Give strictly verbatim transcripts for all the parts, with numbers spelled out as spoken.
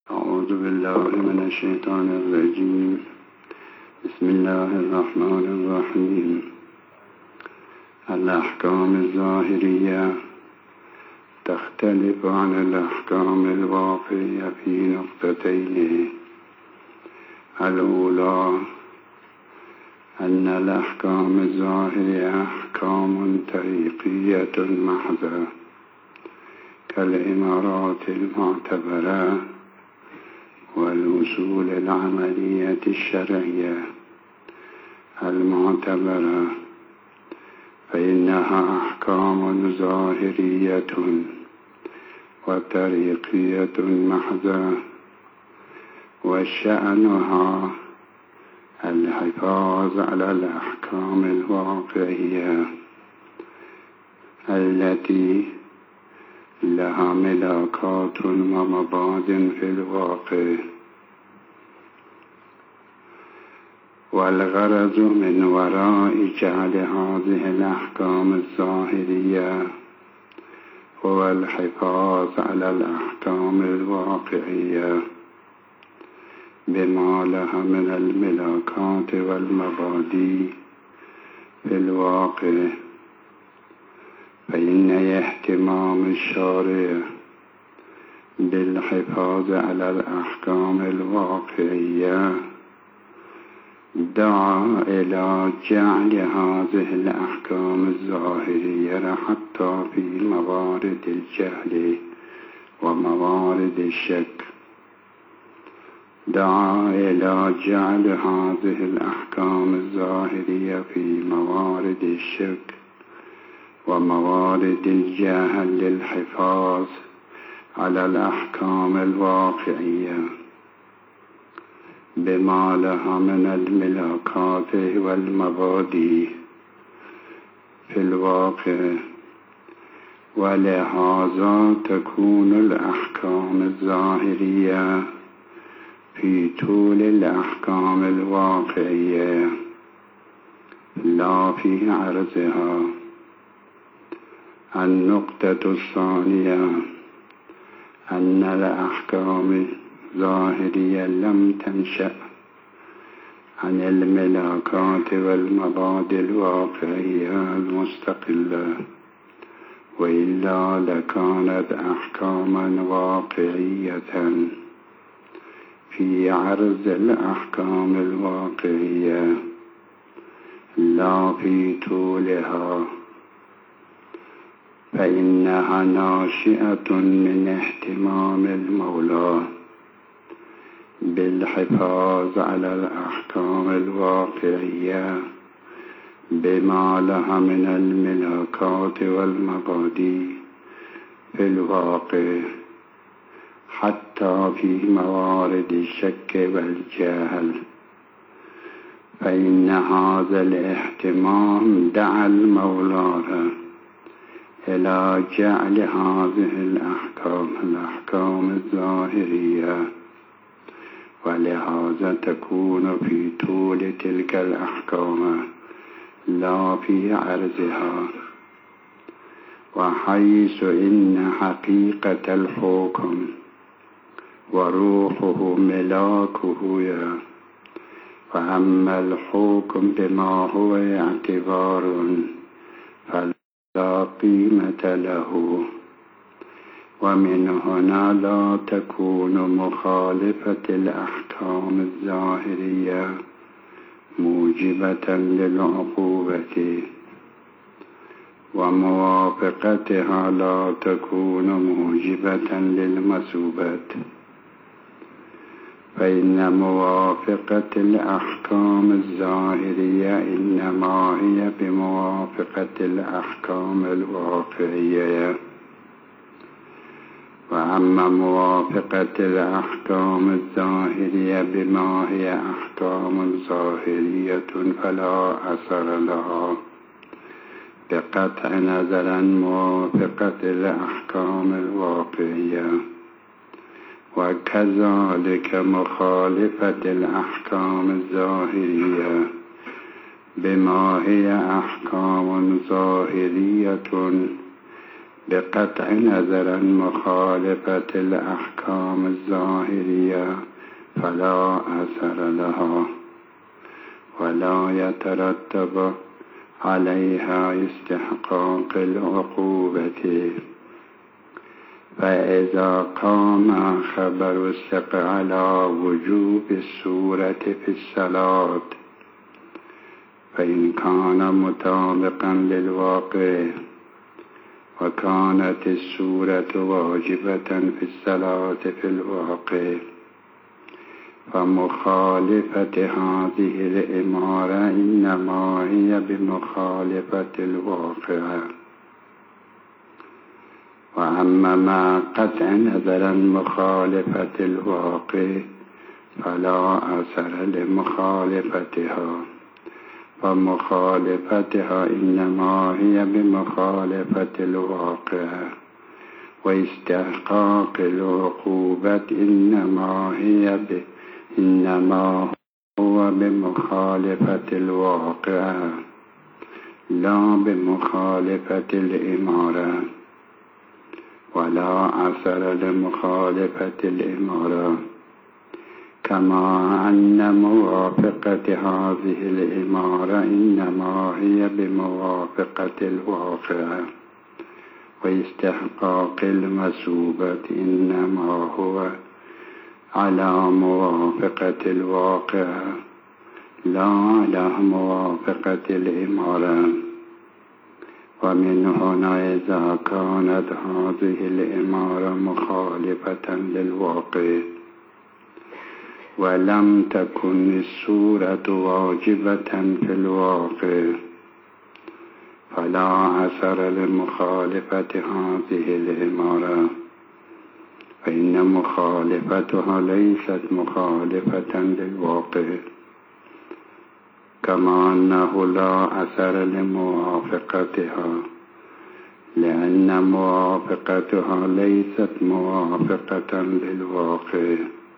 أعوذ بالله من الشيطان الرجيم. بسم الله الرحمن الرحيم. الأحكام الظاهرية تختلف عن الأحكام الواقعية في نقطتين. الأولى أن الأحكام الظاهرية أحكام طريقية محضة كالإمارات المعتبرة والأصول العملية الشرعية المعتبرة، فإنها أحكام ظاهرية وطريقية محضة، وشأنها الحفاظ على الأحكام الواقعية التي لها ملاكات ومباد في الواقع. والغرض من وراء جعل هذه الأحكام الظاهرية هو الحفاظ على الأحكام الواقعية بما لها من الملاكات والمبادئ في الواقع، فإن اهتمام الشارع بالحفاظ على الأحكام الواقعية دعا إلى جعل هذه الأحكام الظاهرية حتى في موارد الجهل وموارد الشك دعا إلى جعل هذه الأحكام الظاهرية في موارد الشك وموارد الجهل للحفاظ على الأحكام الواقعية بما لها من الملاكات والمبادئ في الواقع. ولهذا تكون الأحكام الظاهرية في طول الأحكام الواقعية لا في عرضها. النقطة الثانية أن الأحكام الظاهرية لم تنشأ عن الملاكات والمبادئ الواقعية المستقلة، وإلا لكانت أحكاما واقعية في عرض الأحكام الواقعية لا في طولها، فإنها ناشئة من اهتمام المولى بالحفاظ على الأحكام الواقعية بما لها من الملاكات والمبادئ في الواقع، حتى في موارد الشك والجهل. فإن هذا الاهتمام دعا المولى إلى جعل هذه الأحكام الأحكام الظاهرية، ولهذا تكون في طول تلك الأحكام لا في عرضها. وحيث إن حقيقة الحكم وروحه ملاكه يا فأما الحكم بما هو اعتبار فلا قيمة له، ومن هنا لا تكون مخالفة الأحكام الظاهرية موجبة للعقوبة، وموافقتها لا تكون موجبة للمثوبة، فإن موافقة الأحكام الظاهرية إنما هي بموافقة الأحكام الواقعية. وأما موافقة الأحكام الظاهرية بما هي أحكام ظاهرية فلا أثر لها بقطع نظر عن موافقة الأحكام الواقعية. وكذلك مخالفة الأحكام الظاهرية بما هي أحكام ظاهرية بقطع نظر عن مخالفة الأحكام الظاهرية فلا أثر لها ولا يترتب عليها استحقاق العقوبة. فإذا قام خبر الثقة على وجوب السورة في الصلاة فإن كان مطابقا للواقع وكانت السورة واجبة في الصلاة في الواقع فمخالفة هذه الإمارة إنما هي بمخالفة الواقع. وأما ما قطع نظرا مخالفة الواقع فلا أثر لمخالفتها فمخالفتها إنما هي بمخالفة الواقع واستحقاق العقوبة إنما هي ب... إنما هو بمخالفة الواقع لا بمخالفة الإمارة ولا أثر لمخالفة الإمارة. كما أن موافقة هذه الإمارة إنما هي بموافقة الواقع واستحقاق المثوبة إنما هو على موافقة الواقع لا على موافقة الإمارة. ومن هنا إذا كانت هذه الإمارة مخالفة للواقع ولم تكن السورة واجبة في الواقع فلا أثر لمخالفة هذه الإمارة فإن مخالفتها ليست مخالفة للواقع. كما أنه لا أثر لموافقتها لأن موافقتها ليست موافقة للواقع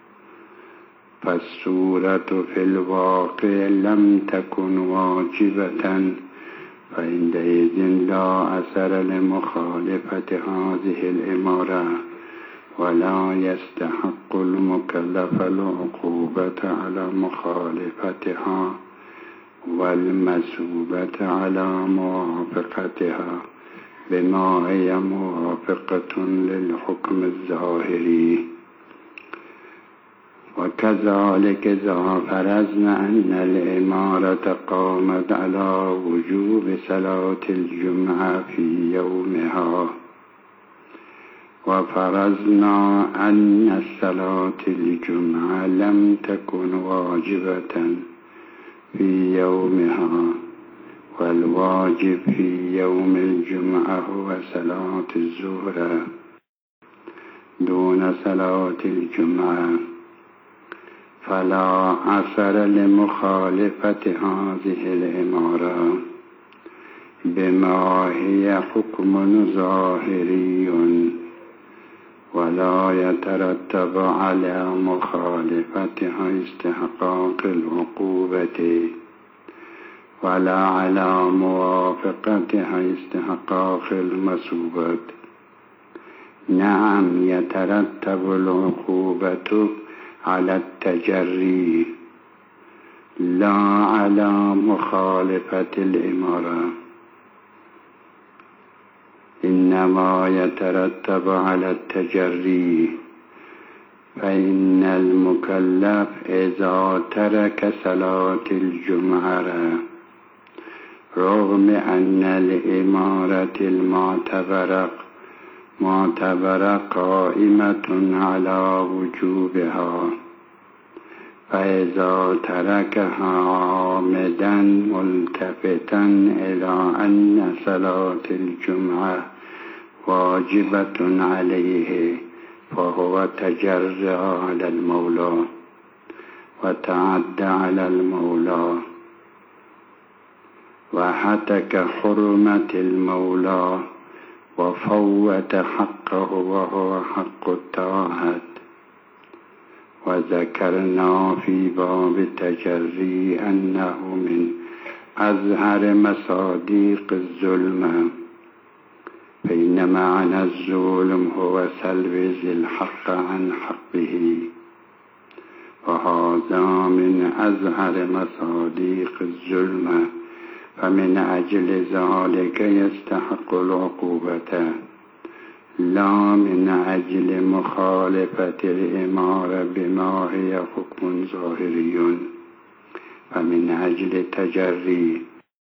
فالسورة في الواقع لم تكن واجبة فعندئذ لا أثر لمخالفة هذه الإمارة ولا يستحق المكلف العقوبة على مخالفتها والمثوبة على موافقتها بما هي موافقة للحكم الظاهري. وكذلك إذا فرضنا أن الإمارة قامت على وجوب صلاة الجمعة في يومها وفرضنا أن صلاة الجمعة لم تكن واجبة في يومها والواجب في يوم الجمعة هو صلاة الظهر دون صلاة الجمعة فلا أثر لمخالفة هذه الإمارة بما هي حكم ظاهري ولا يترتب على مخالفتها استحقاق العقوبة ولا على موافقتها استحقاق المثوبة. نعم يترتب العقوبة على التجري لا على مخالفة الإمارة إنما يترتب على التجري فإن المكلف إذا ترك صلاة الجمعة رغم أن الإمارة المعتبرة معتبرة قائمة على وجوبها فإذا تركها عامدا ملتفتا إلى أن صلاة الجمعة واجبة عليه فهو تجرى على المولى وتعدى على المولى وهتك حرمة المولى وفوت حقه وهو حق الطاعة. وذكرنا في باب التجري أنه من أظهر مصادق الظلم فإن معنى الظلم هو سلب ذي الحق عن حقه، وهذا من أظهر مصادق الظلم، فمن أجل ذلك يستحق العقوبة، لا من أجل مخالفة الإمارة بما هي حكم ظاهري، فمن أجل التجري.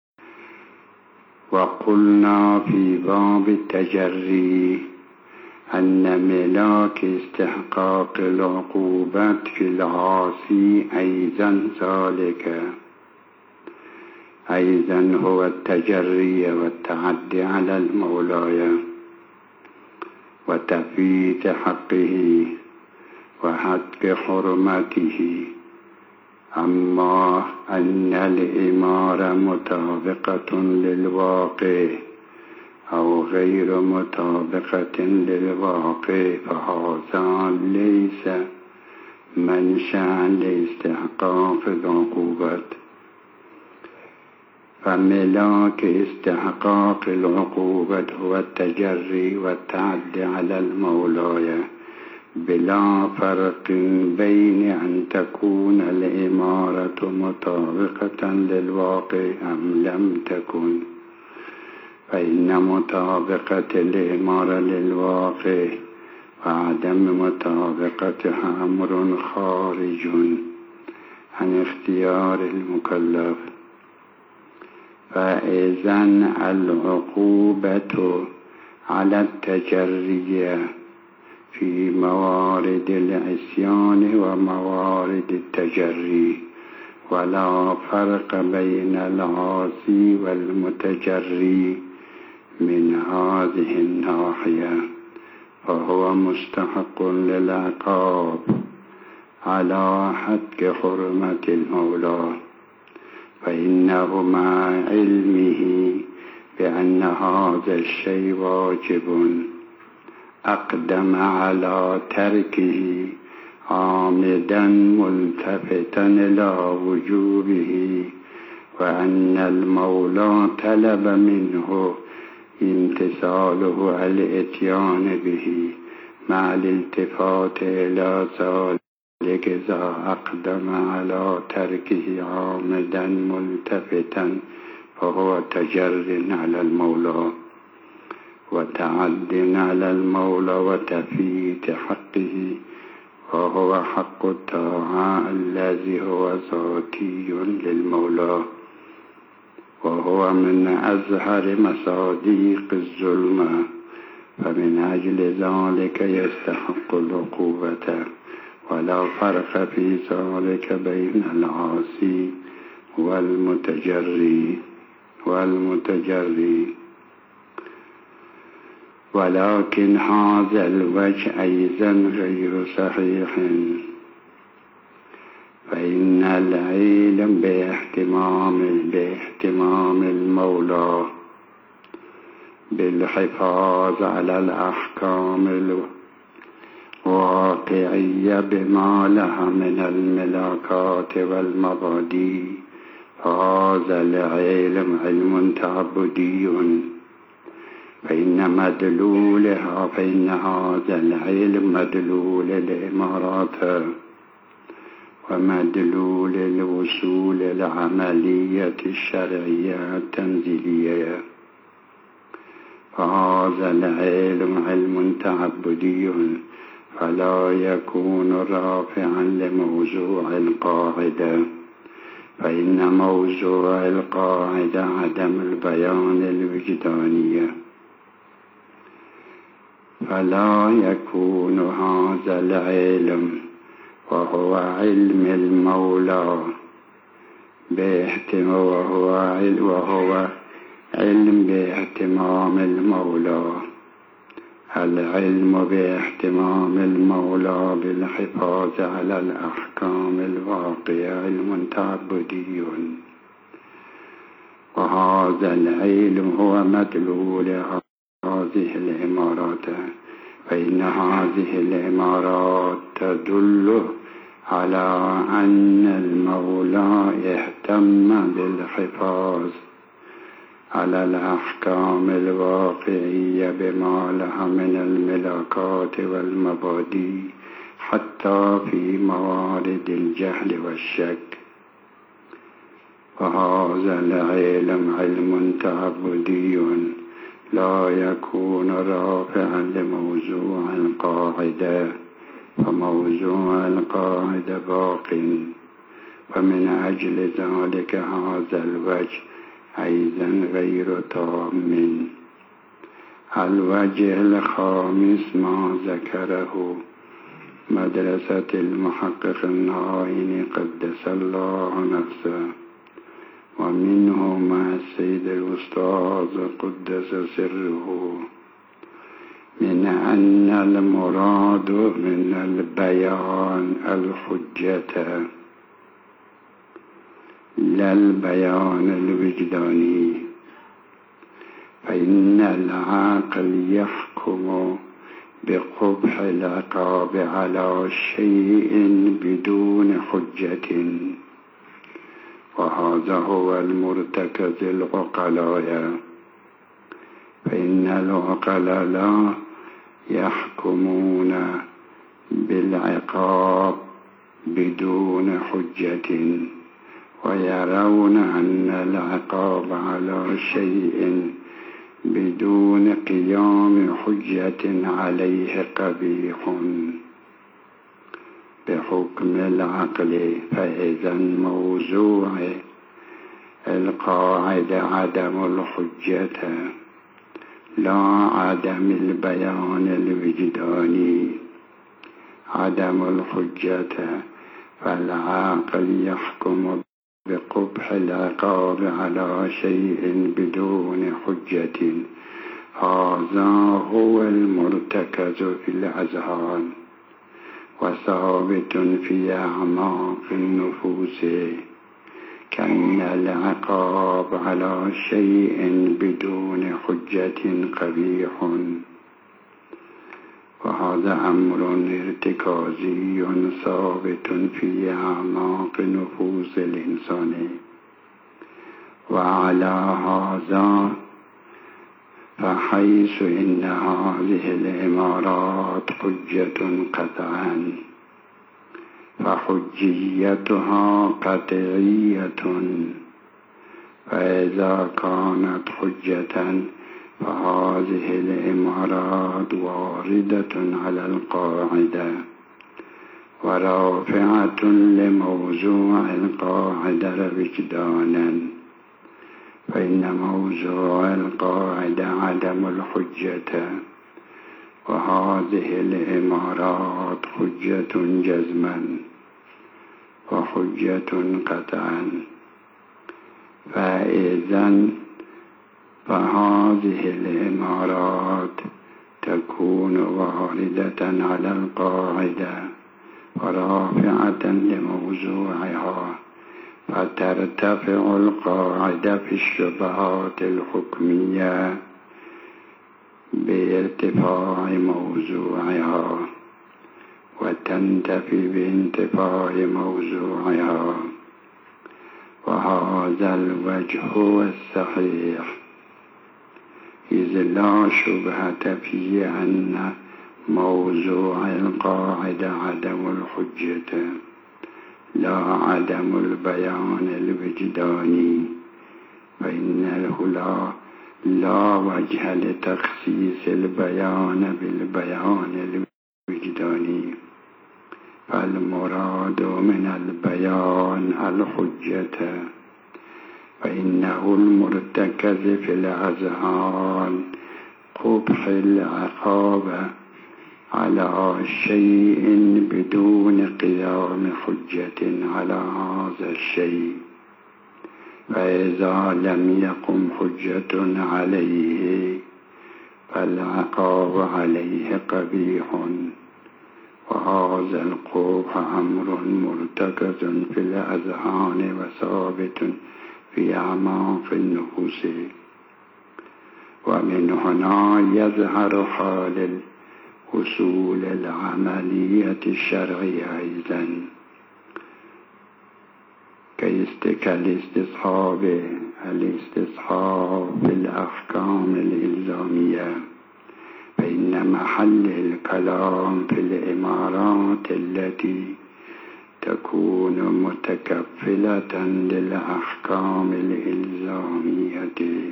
وقلنا في باب التجري أن ملاك استحقاق العقوبة في العاصي أيضا ذلك، أيضا هو التجري والتعدي على المولى وتفويت حقه وهتك حرمته. أما أن الإمارة مطابقة للواقع أو غير مطابقة للواقع فهذا ليس منشأ لاستحقاق العقوبة. فملاك استحقاق العقوبة هو التجري والتعدي على المولى، بلا فرق بين أن تكون الإمارة مطابقة للواقع أم لم تكن، فإن مطابقة الإمارة للواقع وعدم مطابقتها أمر خارج عن اختيار المكلف. فإذا العقوبة على التجري في موارد العصيان وموارد التجري، ولا فرق بين العاصي والمتجري من هذه الناحية، فهو مستحق للعقاب على هتك حرمة المولى، فإنه مع علمه بأن هذا الشيء واجب أقدم على تركه عامدا ملتفتا إلى وجوبه، وأن المولى طلب منه امتثاله الاتيان به مع الالتفات إلى ذلك، إذا أقدم على تركه عامدا ملتفتا فهو تجر على المولى وتعد على المولى وتفيت حقه، وهو حق الطاعة الذي هو ذاتي للمولى، وهو من أظهر مصادق الظلم، فمن أجل ذلك يستحق العقوبة، ولا فرق في ذلك بين العاصي والمتجري والمتجري ولكن هذا الوجه أيضا غير صحيح، فإن العلم باهتمام باهتمام المولى بالحفاظ على الأحكام الواقعية بما لها من الملاكات والمبادئ، هذا العلم علم تعبدي، فإن مدلولها فإن هذا العلم مدلول الإمارات ومدلول الوصول العملية الشرعية التنزيلية، فهذا العلم علم تعبدي، فلا يكون رافعا لموضوع القاعدة، فإن موضوع القاعدة عدم البيان الوجداني، فلا يكون هذا العلم وهو علم المولى باهتمام وهو علم وهو علم باهتمام المولى، العلم باهتمام المولى بالحفاظ على الأحكام الواقعة علم تعبدي، وهذا العلم هو مدلول هذه الإمارات، فإن هذه الإمارات تدل على أن المولى اهتم بالحفاظ على الأحكام الواقعية بما لها من الملاكات والمبادئ حتى في موارد الجهل والشك. وهذا العلم علم تعبدي لا يكون رافعا لموضوع القاعدة، فموضوع القاعدة باق. ومن أجل ذلك هذا الوجه أيضا غير تام. الوجه الخامس ما ذكره مدرسة المحقق النائين قدس الله نفسه، ومنه مع السيد الأستاذ قدس سره، من أن المراد من البيان الحجة لا البيان الوجداني، فإن العقل يحكم بقبح العقاب على شيء بدون حجة، وهذا هو المرتكز العقلاء، فإن العقلاء لا يحكمون بالعقاب بدون حجة، ويرون أن العقاب على شيء بدون قيام حجة عليه قبيح بحكم العقل. فإذا موضوع القاعدة عدم الحجة لا عدم البيان الوجداني. عدم الحجة فالعقل يحكم بقبح العقاب على شيء بدون حجة، هذا هو المرتكز في الأذهان وثابت في أعماق النفوس، كأن العقاب على شيء بدون حجة قبيح، وهذا أمر ارتكازي ثابت في أعماق نفوس الإنسان. وعلى هذا فحيث إن هذه العبارات حجة قطعا، فحجيتها قطعية، فإذا كانت حجة فهذه العبارات واردة على القاعدة ورافعة لموضوع القاعدة وجدانا، فإن موضوع القاعدة عدم الحجة، وهذه العبارات حجة جزما وحجة قطعا. فإذا فهذه العبارات تكون واردة على القاعدة ورافعة لموضوعها، فترتفع القاعدة في الشبهات الحكمية بارتفاع موضوعها، وتنتفي بانتفاع موضوعها. وهذا الوجه هو الصحيح، إذ لا شبهة في أن موضوع القاعدة عدم الحجة لا عدم البيان الوجداني، فإنه لا, لا وجه لتخصيص البيان بالبيان الوجداني، فالمراد من البيان الحجة، فإنه المرتكز في الأذهان قبح العقاب على شيء بدون قيام حجة على هذا الشيء، فإذا لم يقم حجة عليه فالعقاب عليه قبيح، وهذا القبح أمر مرتكز في الأذهان وثابت في أعماق النفوس. ومن هنا يظهر حال الوصول العملية الشرعية أيضا كالاستصحاب الاستصحاب في الأحكام الإلزامية، فإن محل الكلام في الإمارات التي تكون متكفلة للأحكام الإلزامية،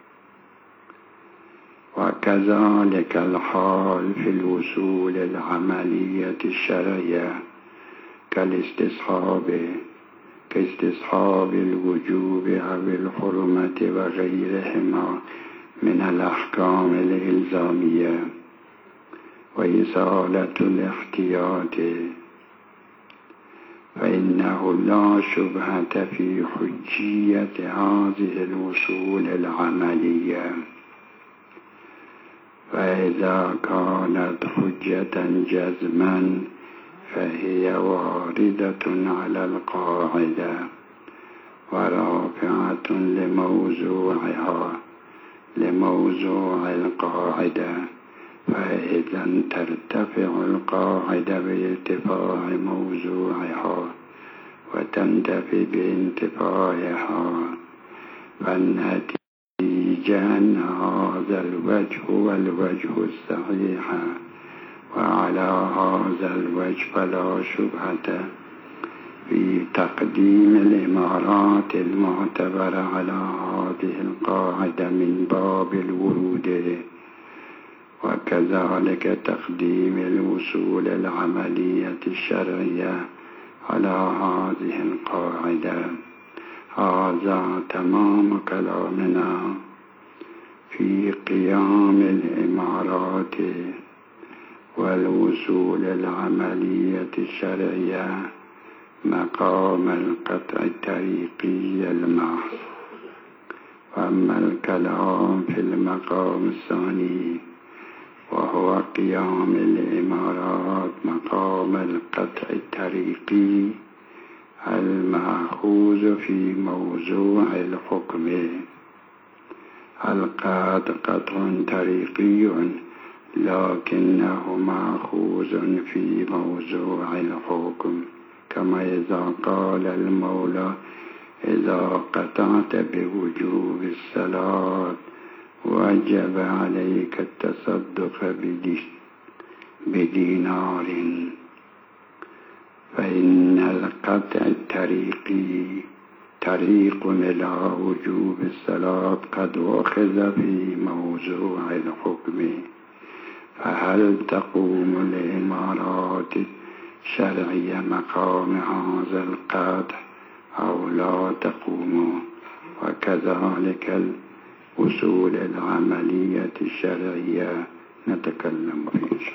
وكذلك الحال في الوصول العملية الشرعية كالاستصحاب كاستصحاب الوجوب أو الحرمة وغيرهما من الأحكام الإلزامية، وإزالة الاحتياط، فإنه لا شبهة في حجية هذه الوصول العملية، فإذا كانت حجة جزما فهي واردة على القاعدة ورافعة لموضوعها لموضوع القاعدة، فإذا ترتفع القاعدة بارتفاع موضوعها وتنتفي بانتفاعها، فالنتيجة أن هذا الوجه هو الوجه الصحيح، وعلى هذا الوجه فلا شبهة في تقديم الإمارات المعتبرة على هذه القاعدة من باب الورود، وكذلك تقديم الوصول العملية الشرعية على هذه القاعدة. هذا تمام كلامنا في قيام الإمارات والوصول العملية الشرعية مقام القطع الطريقي المحض. وأما الكلام في المقام الثاني وهو قيام الإمارات مقام القطع الطريقي المأخوذ في موضوع الحكم، القطع قطع طريقي لكنه مأخوذ في موضوع الحكم، كما إذا قال المولى: إذا قطعت بوجوب الصلاة وجب عليك التصدق بدينار، فإن القطع الطريقي طريق إلى وجوب الصلاة قد أخذ في موضوع الحكم، فهل تقوم الإمارات الشرعية مقام هذا القطع أو لا تقوم؟ وكذلك الوصول العملية الشرعية نتكلم فيه.